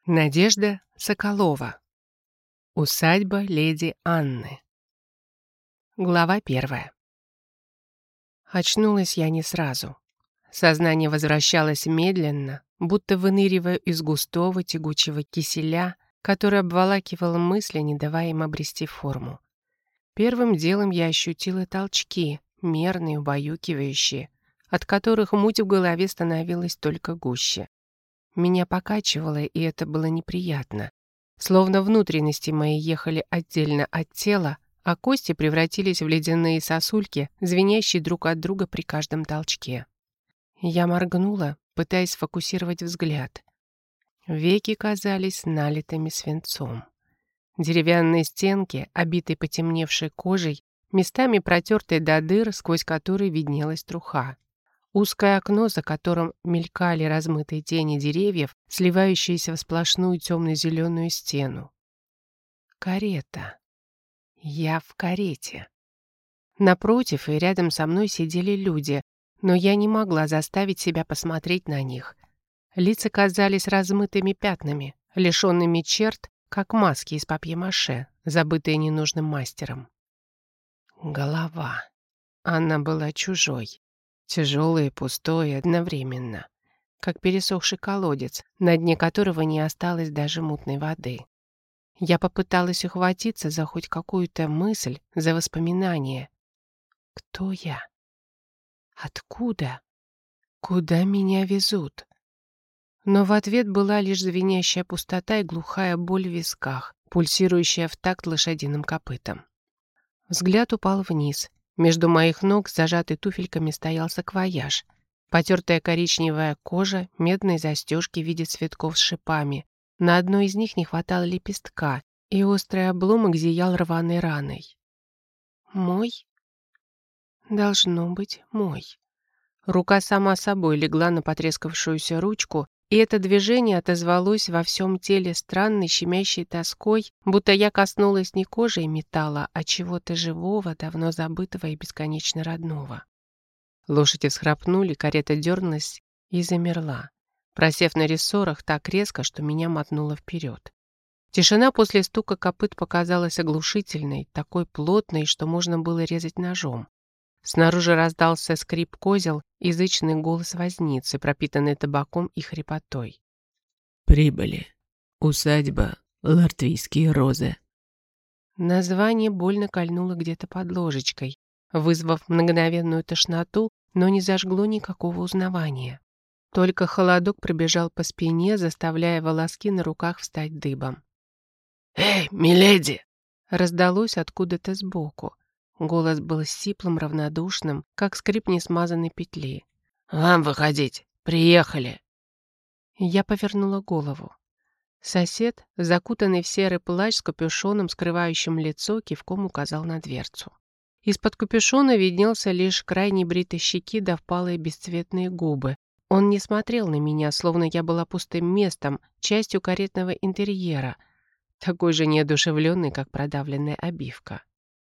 Надежда Соколова. Усадьба леди Анны. Глава 1. Очнулась я не сразу. Сознание возвращалось медленно, будто выныривая из густого тягучего киселя, который обволакивал мысли, не давая им обрести форму. Первым делом я ощутила толчки, мерные, убаюкивающие, от которых муть в голове становилась только гуще. Меня покачивало, и это было неприятно. Словно внутренности мои ехали отдельно от тела, а кости превратились в ледяные сосульки, звенящие друг от друга при каждом толчке. Я моргнула, пытаясь сфокусировать взгляд. Веки казались налитыми свинцом. Деревянные стенки, обитые потемневшей кожей, местами протертые до дыр, сквозь которые виднелась труха. Узкое окно, за которым мелькали размытые тени деревьев, сливающиеся в сплошную темно-зеленую стену. Карета. Я в карете. Напротив и рядом со мной сидели люди, но я не могла заставить себя посмотреть на них. Лица казались размытыми пятнами, лишенными черт, как маски из папье-маше, забытые ненужным мастером. Голова. Она была чужой. Тяжелое и пустое одновременно, как пересохший колодец, на дне которого не осталось даже мутной воды. Я попыталась ухватиться за хоть какую-то мысль, за воспоминание. Кто я? Откуда? Куда меня везут? Но в ответ была лишь звенящая пустота и глухая боль в висках, пульсирующая в такт лошадиным копытом. Взгляд упал вниз. Между моих ног, зажатый туфельками, стоял саквояж. Потертая коричневая кожа, медные застежки в виде цветков с шипами. На одной из них не хватало лепестка, и острый обломок зиял рваной раной. Мой? Должно быть, мой. Рука сама собой легла на потрескавшуюся ручку, и это движение отозвалось во всем теле странной щемящей тоской, будто я коснулась не кожи и металла, а чего-то живого, давно забытого и бесконечно родного. Лошади всхрапнули, карета дернулась и замерла, просев на рессорах так резко, что меня мотнуло вперед. Тишина после стука копыт показалась оглушительной, такой плотной, что можно было резать ножом. Снаружи раздался скрип козел и зычный голос возницы, пропитанный табаком и хрипотой. «Прибыли. Усадьба Лартвийские розы». Название больно кольнуло где-то под ложечкой, вызвав мгновенную тошноту, но не зажгло никакого узнавания. Только холодок пробежал по спине, заставляя волоски на руках встать дыбом. «Эй, миледи!» Раздалось откуда-то сбоку. Голос был сиплым, равнодушным, как скрип несмазанной петли. «Вам выходить! Приехали!» Я повернула голову. Сосед, закутанный в серый плащ с капюшоном, скрывающим лицо, кивком указал на дверцу. Из-под капюшона виднелся лишь край небритой щеки да впалые бесцветные губы. Он не смотрел на меня, словно я была пустым местом, частью каретного интерьера, такой же неодушевленный, как продавленная обивка.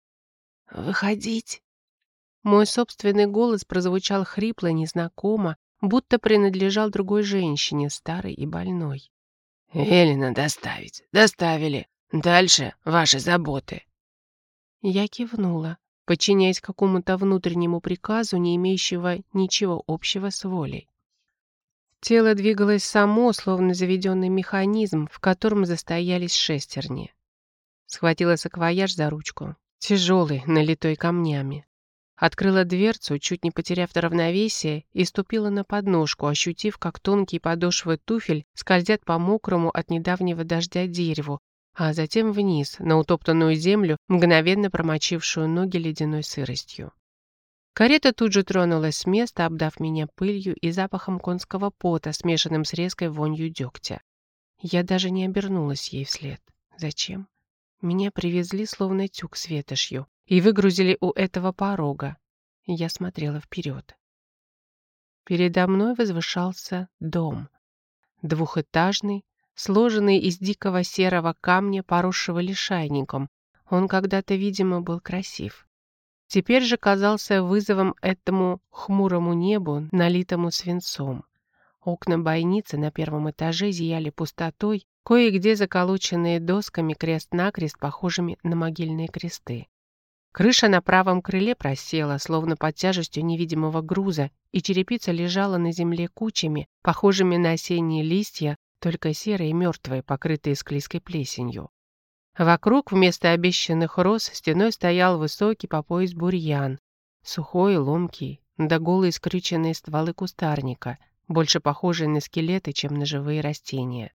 «Выходить!» Мой собственный голос прозвучал хрипло, незнакомо, будто принадлежал другой женщине, старой и больной. «Велено доставить. Доставили. Дальше ваши заботы». Я кивнула, подчиняясь какому-то внутреннему приказу, не имеющего ничего общего с волей. Тело двигалось само, словно заведенный механизм, в котором застоялись шестерни. Схватила саквояж за ручку, тяжелый, налитой камнями. Открыла дверцу, чуть не потеряв равновесие, и ступила на подножку, ощутив, как тонкие подошвы туфель скользят по мокрому от недавнего дождя дереву, а затем вниз, на утоптанную землю, мгновенно промочившую ноги ледяной сыростью. Карета тут же тронулась с места, обдав меня пылью и запахом конского пота, смешанным с резкой вонью дегтя. Я даже не обернулась ей вслед. Зачем? Меня привезли словно тюк с ветошью и выгрузили у этого порога. Я смотрела вперед. Передо мной возвышался дом. Двухэтажный, сложенный из дикого серого камня, поросшего лишайником. Он когда-то, видимо, был красив. Теперь же казался вызовом этому хмурому небу, налитому свинцом. Окна бойницы на первом этаже зияли пустотой, кое-где заколоченные досками крест-накрест, похожими на могильные кресты. Крыша на правом крыле просела, словно под тяжестью невидимого груза, и черепица лежала на земле кучами, похожими на осенние листья, только серые и мертвые, покрытые склизкой плесенью. Вокруг вместо обещанных роз стеной стоял высокий по пояс бурьян, сухой, ломкий, да голые скрюченные стволы кустарника, больше похожие на скелеты, чем на живые растения.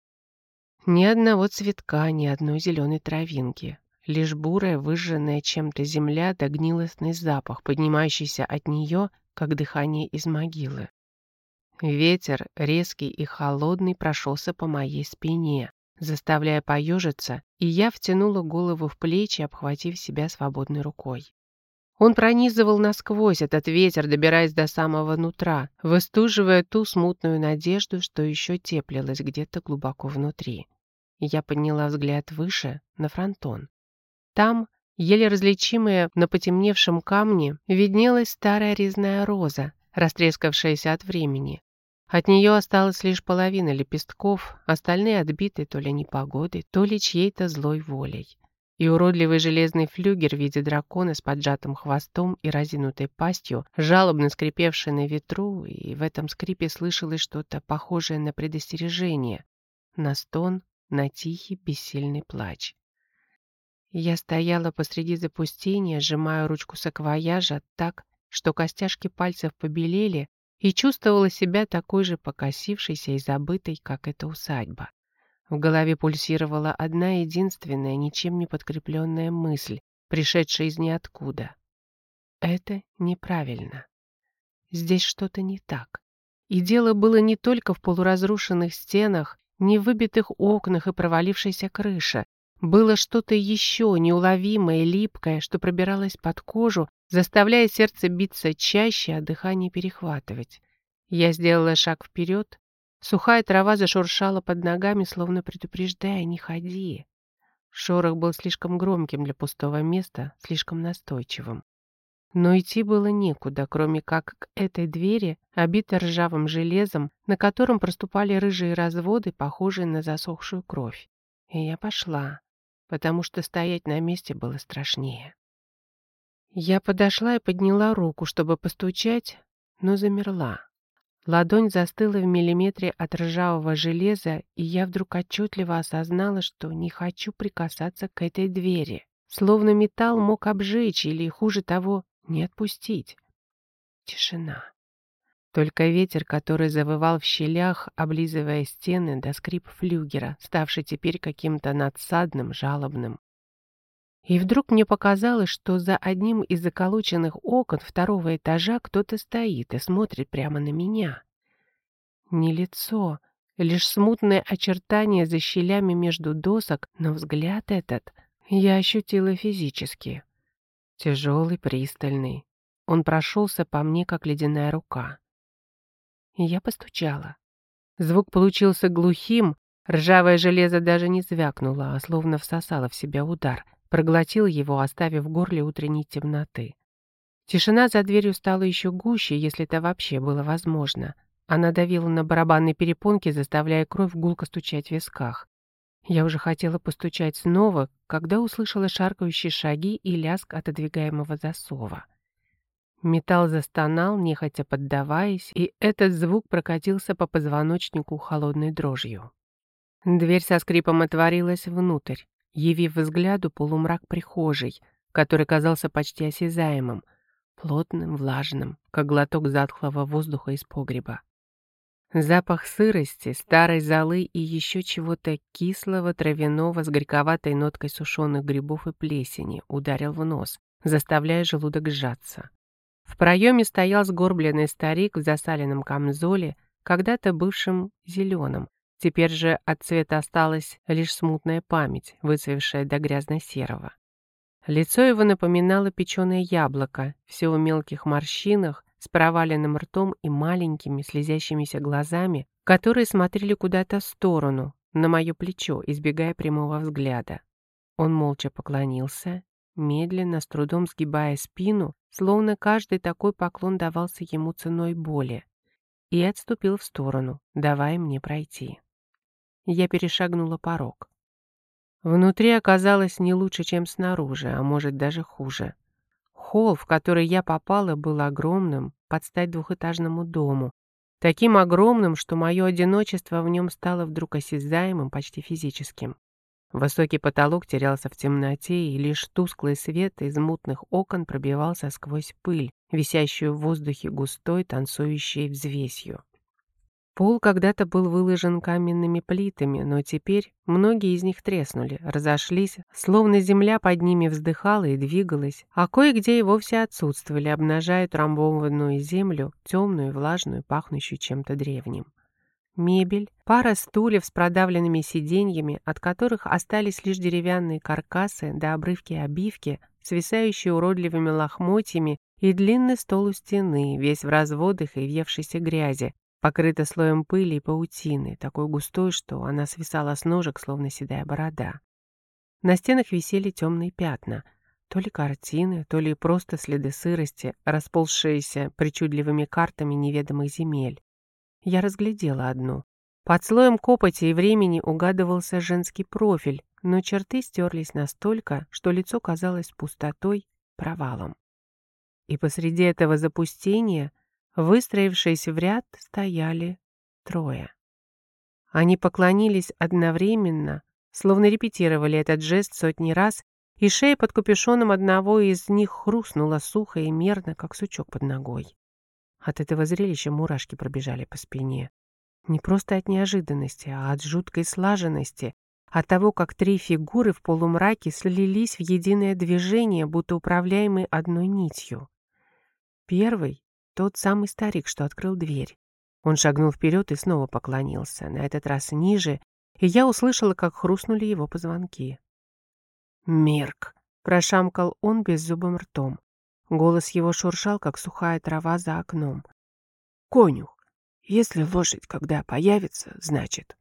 Ни одного цветка, ни одной зеленой травинки. Лишь бурая, выжженная чем-то земля да гнилостный запах, поднимающийся от нее, как дыхание из могилы. Ветер, резкий и холодный, прошелся по моей спине, заставляя поежиться, и я втянула голову в плечи, обхватив себя свободной рукой. Он пронизывал насквозь этот ветер, добираясь до самого нутра, выстуживая ту смутную надежду, что еще теплилась где-то глубоко внутри. Я подняла взгляд выше, на фронтон. Там, еле различимая на потемневшем камне, виднелась старая резная роза, растрескавшаяся от времени. От нее осталась лишь половина лепестков, остальные отбиты то ли непогодой, то ли чьей-то злой волей. И уродливый железный флюгер в виде дракона с поджатым хвостом и разинутой пастью, жалобно скрипевший на ветру, и в этом скрипе слышалось что-то похожее на предостережение, на стон, на тихий бессильный плач. Я стояла посреди запустения, сжимая ручку саквояжа так, что костяшки пальцев побелели, и чувствовала себя такой же покосившейся и забытой, как эта усадьба. В голове пульсировала одна единственная, ничем не подкрепленная мысль, пришедшая из ниоткуда. Это неправильно. Здесь что-то не так. И дело было не только в полуразрушенных стенах, не в выбитых окнах и провалившейся крыше. Было что-то еще неуловимое, липкое, что пробиралось под кожу, заставляя сердце биться чаще, а дыхание перехватывать. Я сделала шаг вперед. Сухая трава зашуршала под ногами, словно предупреждая: «Не ходи». Шорох был слишком громким для пустого места, слишком настойчивым. Но идти было некуда, кроме как к этой двери, обитой ржавым железом, на котором проступали рыжие разводы, похожие на засохшую кровь. И я пошла, потому что стоять на месте было страшнее. Я подошла и подняла руку, чтобы постучать, но замерла. Ладонь застыла в миллиметре от ржавого железа, и я вдруг отчетливо осознала, что не хочу прикасаться к этой двери. Словно металл мог обжечь или, хуже того, не отпустить. Тишина. Только ветер, который завывал в щелях, облизывая стены, до скрип флюгера, ставший теперь каким-то надсадным, жалобным. И вдруг мне показалось, что за одним из заколоченных окон второго этажа кто-то стоит и смотрит прямо на меня. Не лицо, лишь смутное очертание за щелями между досок, но взгляд этот я ощутила физически. Тяжелый, пристальный. Он прошелся по мне, как ледяная рука. И я постучала. Звук получился глухим, ржавое железо даже не звякнуло, а словно всосало в себя удар, проглотил его, оставив в горле утренней темноты. Тишина за дверью стала еще гуще, если это вообще было возможно. Она давила на барабанные перепонки, заставляя кровь гулко стучать в висках. Я уже хотела постучать снова, когда услышала шаркающие шаги и лязг отодвигаемого засова. Металл застонал, нехотя поддаваясь, и этот звук прокатился по позвоночнику холодной дрожью. Дверь со скрипом отворилась внутрь, явив взгляду полумрак прихожей, который казался почти осязаемым, плотным, влажным, как глоток затхлого воздуха из погреба. Запах сырости, старой золы и еще чего-то кислого, травяного с горьковатой ноткой сушеных грибов и плесени ударил в нос, заставляя желудок сжаться. В проеме стоял сгорбленный старик в засаленном камзоле, когда-то бывшим зеленым. Теперь же от цвета осталась лишь смутная память, выцвевшая до грязно-серого. Лицо его напоминало печеное яблоко, все в мелких морщинах, с проваленным ртом и маленькими слезящимися глазами, которые смотрели куда-то в сторону, на мое плечо, избегая прямого взгляда. Он молча поклонился, медленно, с трудом сгибая спину, словно каждый такой поклон давался ему ценой боли. и отступил в сторону, давая мне пройти. Я перешагнула порог. Внутри оказалось не лучше, чем снаружи, а может даже хуже. Холл, в который я попала, был огромным, под стать двухэтажному дому. Таким огромным, что мое одиночество в нем стало вдруг осязаемым, почти физическим. Высокий потолок терялся в темноте, и лишь тусклый свет из мутных окон пробивался сквозь пыль, висящую в воздухе густой, танцующей взвесью. Пол когда-то был выложен каменными плитами, но теперь многие из них треснули, разошлись, словно земля под ними вздыхала и двигалась, а кое-где и вовсе отсутствовали, обнажая трамбованную землю, темную, влажную, пахнущую чем-то древним. Мебель, пара стульев с продавленными сиденьями, от которых остались лишь деревянные каркасы да обрывки обивки, свисающие уродливыми лохмотьями, и длинный стол у стены, весь в разводах и въевшейся грязи, покрыта слоем пыли и паутины, такой густой, что она свисала с ножек, словно седая борода. На стенах висели темные пятна, то ли картины, то ли просто следы сырости, расползшиеся причудливыми картами неведомых земель. Я разглядела одну. Под слоем копоти и времени угадывался женский профиль, но черты стерлись настолько, что лицо казалось пустотой, провалом. И посреди этого запустения, выстроившись в ряд, стояли трое. Они поклонились одновременно, словно репетировали этот жест сотни раз, и шея под капюшоном одного из них хрустнула сухо и мерно, как сучок под ногой. От этого зрелища мурашки пробежали по спине. Не просто от неожиданности, а от жуткой слаженности, от того, как три фигуры в полумраке слились в единое движение, будто управляемые одной нитью. Первый — тот самый старик, что открыл дверь. Он шагнул вперед и снова поклонился, на этот раз ниже, и я услышала, как хрустнули его позвонки. «Мирк!» — прошамкал он беззубым ртом. Голос его шуршал, как сухая трава за окном. «Конюх, если лошадь когда появится, значит...»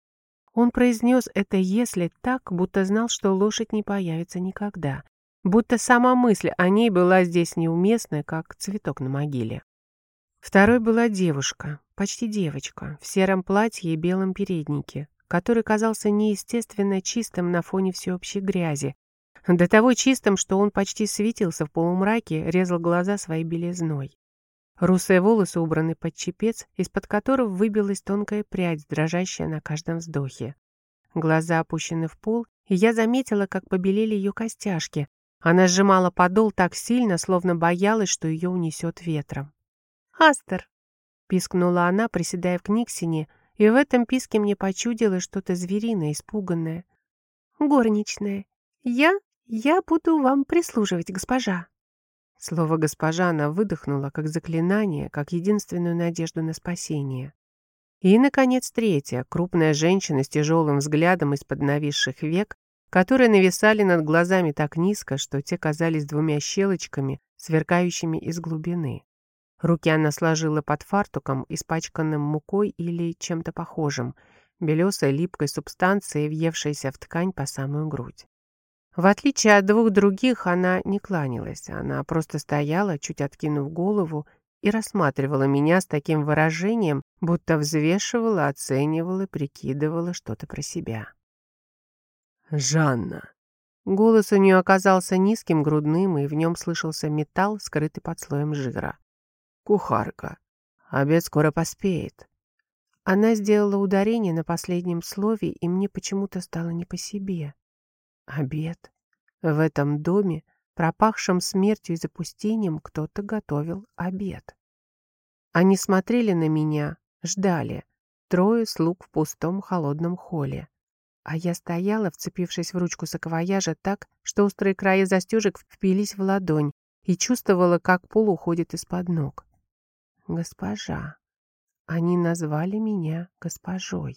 Он произнес это «если» так, будто знал, что лошадь не появится никогда, будто сама мысль о ней была здесь неуместная, как цветок на могиле. Второй была девушка, почти девочка, в сером платье и белом переднике, который казался неестественно чистым на фоне всеобщей грязи, до того чистым, что он почти светился в полумраке, резал глаза своей белизной. Русые волосы убраны под чепец, из-под которого выбилась тонкая прядь, дрожащая на каждом вздохе. Глаза опущены в пол, и я заметила, как побелели ее костяшки. Она сжимала подол так сильно, словно боялась, что ее унесет ветром. «Астер!» — пискнула она, приседая к Никсине, и в этом писке мне почудилось что-то звериное, испуганное. «Горничная, я буду вам прислуживать, госпожа». Слово «госпожа» она выдохнула, как заклинание, как единственную надежду на спасение. И, наконец, третья, крупная женщина с тяжелым взглядом из-под нависших век, которые нависали над глазами так низко, что те казались двумя щелочками, сверкающими из глубины. Руки она сложила под фартуком, испачканным мукой или чем-то похожим, белесой липкой субстанцией, въевшейся в ткань по самую грудь. В отличие от двух других, она не кланялась, она просто стояла, чуть откинув голову, и рассматривала меня с таким выражением, будто взвешивала, оценивала, прикидывала что-то про себя. «Жанна!» Голос у нее оказался низким, грудным, и в нем слышался металл, скрытый под слоем жира. «Кухарка! Обед скоро поспеет!» Она сделала ударение на последнем слове, и мне почему-то стало не по себе. Обед. В этом доме, пропахшем смертью и запустением, кто-то готовил обед. Они смотрели на меня, ждали. Трое слуг в пустом холодном холле. А я стояла, вцепившись в ручку саквояжа так, что острые края застежек впились в ладонь, и чувствовала, как пол уходит из-под ног. Госпожа. Они назвали меня госпожой.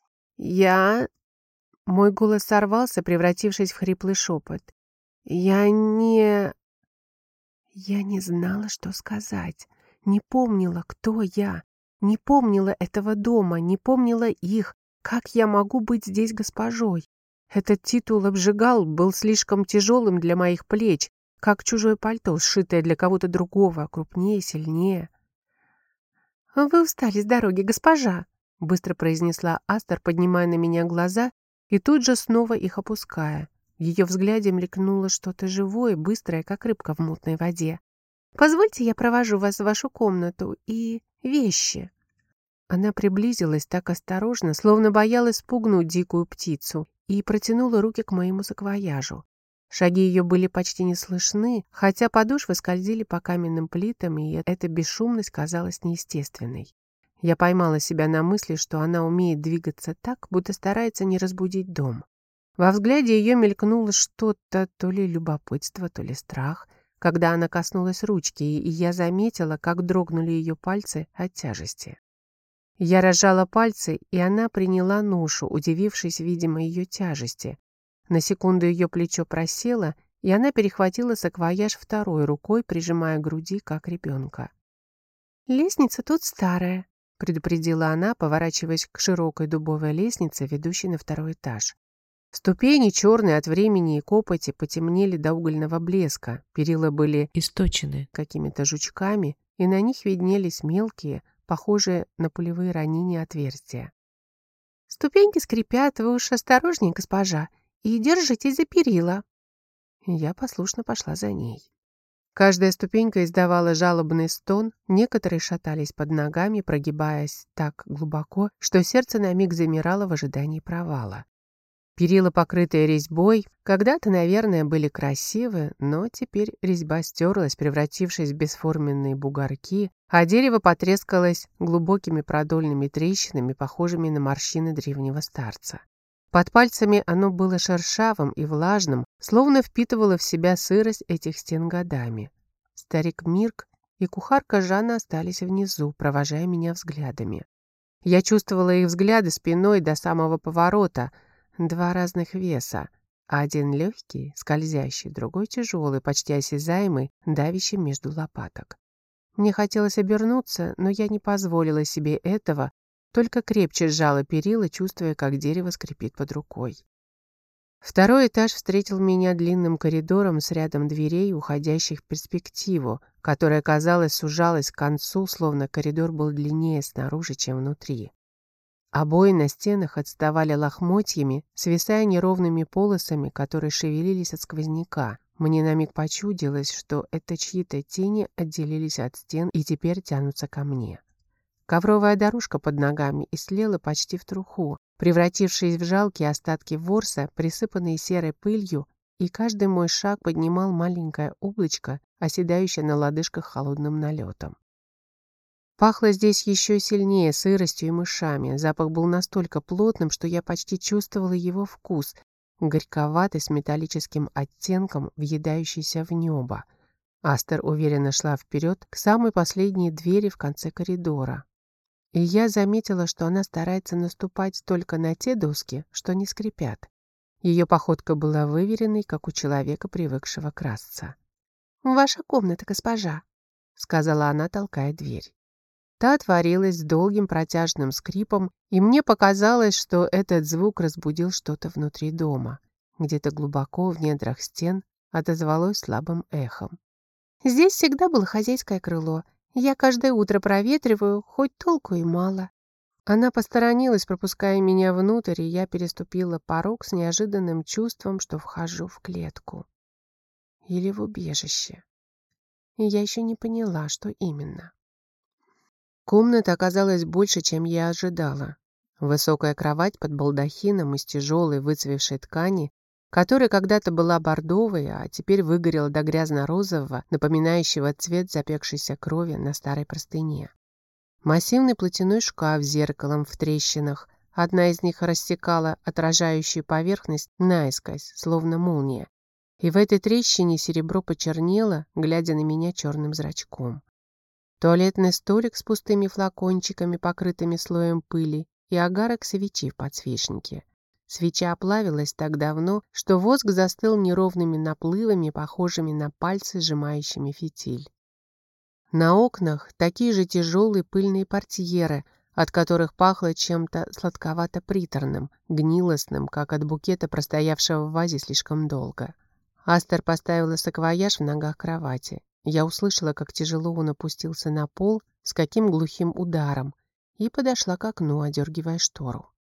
Мой голос сорвался, превратившись в хриплый шепот. Я не знала, что сказать. Не помнила, кто я. Не помнила этого дома, не помнила их. Как я могу быть здесь госпожой? Этот титул обжигал, был слишком тяжелым для моих плеч, как чужое пальто, сшитое для кого-то другого, крупнее, сильнее. «Вы устали с дороги, госпожа», — быстро произнесла Астер, поднимая на меня глаза и тут же снова их опуская. В ее взгляде мелькнуло что-то живое, быстрое, как рыбка в мутной воде. «Позвольте, я провожу вас в вашу комнату и вещи». Она приблизилась так осторожно, словно боялась спугнуть дикую птицу, и протянула руки к моему саквояжу. Шаги ее были почти не слышны, хотя подошвы скользили по каменным плитам, и эта бесшумность казалась неестественной. Я поймала себя на мысли, что она умеет двигаться так, будто старается не разбудить дом. Во взгляде ее мелькнуло что-то, то ли любопытство, то ли страх, когда она коснулась ручки, и я заметила, как дрогнули ее пальцы от тяжести. Я разжала пальцы, и она приняла ношу, удивившись, видимо, ее тяжести. На секунду ее плечо просело, и она перехватила саквояж второй рукой, прижимая к груди, как ребенка. «Лестница тут старая», — предупредила она, поворачиваясь к широкой дубовой лестнице, ведущей на второй этаж. Ступени, черные от времени и копоти, потемнели до угольного блеска, перила были источены какими-то жучками, и на них виднелись мелкие, похожие на пулевые ранения отверстия. «Ступеньки скрипят, вы уж осторожней, госпожа, и держитесь за перила». Я послушно пошла за ней. Каждая ступенька издавала жалобный стон, некоторые шатались под ногами, прогибаясь так глубоко, что сердце на миг замирало в ожидании провала. Перила, покрытые резьбой, когда-то, наверное, были красивы, но теперь резьба стерлась, превратившись в бесформенные бугорки, а дерево потрескалось глубокими продольными трещинами, похожими на морщины древнего старца. Под пальцами оно было шершавым и влажным, словно впитывало в себя сырость этих стен годами. Старик Мирк и кухарка Жанна остались внизу, провожая меня взглядами. Я чувствовала их взгляды спиной до самого поворота. Два разных веса. Один легкий, скользящий, другой тяжелый, почти осязаемый, давящий между лопаток. Мне хотелось обернуться, но я не позволила себе этого, только крепче сжала перила, чувствуя, как дерево скрипит под рукой. Второй этаж встретил меня длинным коридором с рядом дверей, уходящих в перспективу, которая, казалось, сужалась к концу, словно коридор был длиннее снаружи, чем внутри. Обои на стенах отставали лохмотьями, свисая неровными полосами, которые шевелились от сквозняка. Мне на миг почудилось, что это чьи-то тени отделились от стен и теперь тянутся ко мне. Ковровая дорожка под ногами истлела почти в труху, превратившись в жалкие остатки ворса, присыпанные серой пылью, и каждый мой шаг поднимал маленькое облачко, оседающее на лодыжках холодным налетом. Пахло здесь еще сильнее сыростью и мышами. Запах был настолько плотным, что я почти чувствовала его вкус, горьковатый, с металлическим оттенком, въедающийся в небо. Астер уверенно шла вперед к самой последней двери в конце коридора. И я заметила, что она старается наступать только на те доски, что не скрипят. Ее походка была выверенной, как у человека, привыкшего красться. «Ваша комната, госпожа», — сказала она, толкая дверь. Та отворилась с долгим протяжным скрипом, и мне показалось, что этот звук разбудил что-то внутри дома. Где-то глубоко в недрах стен отозвалось слабым эхом. «Здесь всегда было хозяйское крыло. Я каждое утро проветриваю, хоть толку и мало». Она посторонилась, пропуская меня внутрь, и я переступила порог с неожиданным чувством, что вхожу в клетку. Или в убежище. И я еще не поняла, что именно. Комната оказалась больше, чем я ожидала. Высокая кровать под балдахином из тяжелой выцвевшей ткани, которая когда-то была бордовой, а теперь выгорела до грязно-розового, напоминающего цвет запекшейся крови на старой простыне. Массивный платяной шкаф с зеркалом в трещинах. Одна из них рассекала отражающую поверхность наискось, словно молния. И в этой трещине серебро почернело, глядя на меня черным зрачком. Туалетный столик с пустыми флакончиками, покрытыми слоем пыли, и огарок свечи в подсвечнике. Свеча оплавилась так давно, что воск застыл неровными наплывами, похожими на пальцы, сжимающими фитиль. На окнах такие же тяжелые пыльные портьеры, от которых пахло чем-то сладковато-приторным, гнилостным, как от букета, простоявшего в вазе слишком долго. Астер поставила саквояж в ногах кровати. Я услышала, как тяжело он опустился на пол, с каким глухим ударом, и подошла к окну, одергивая штору.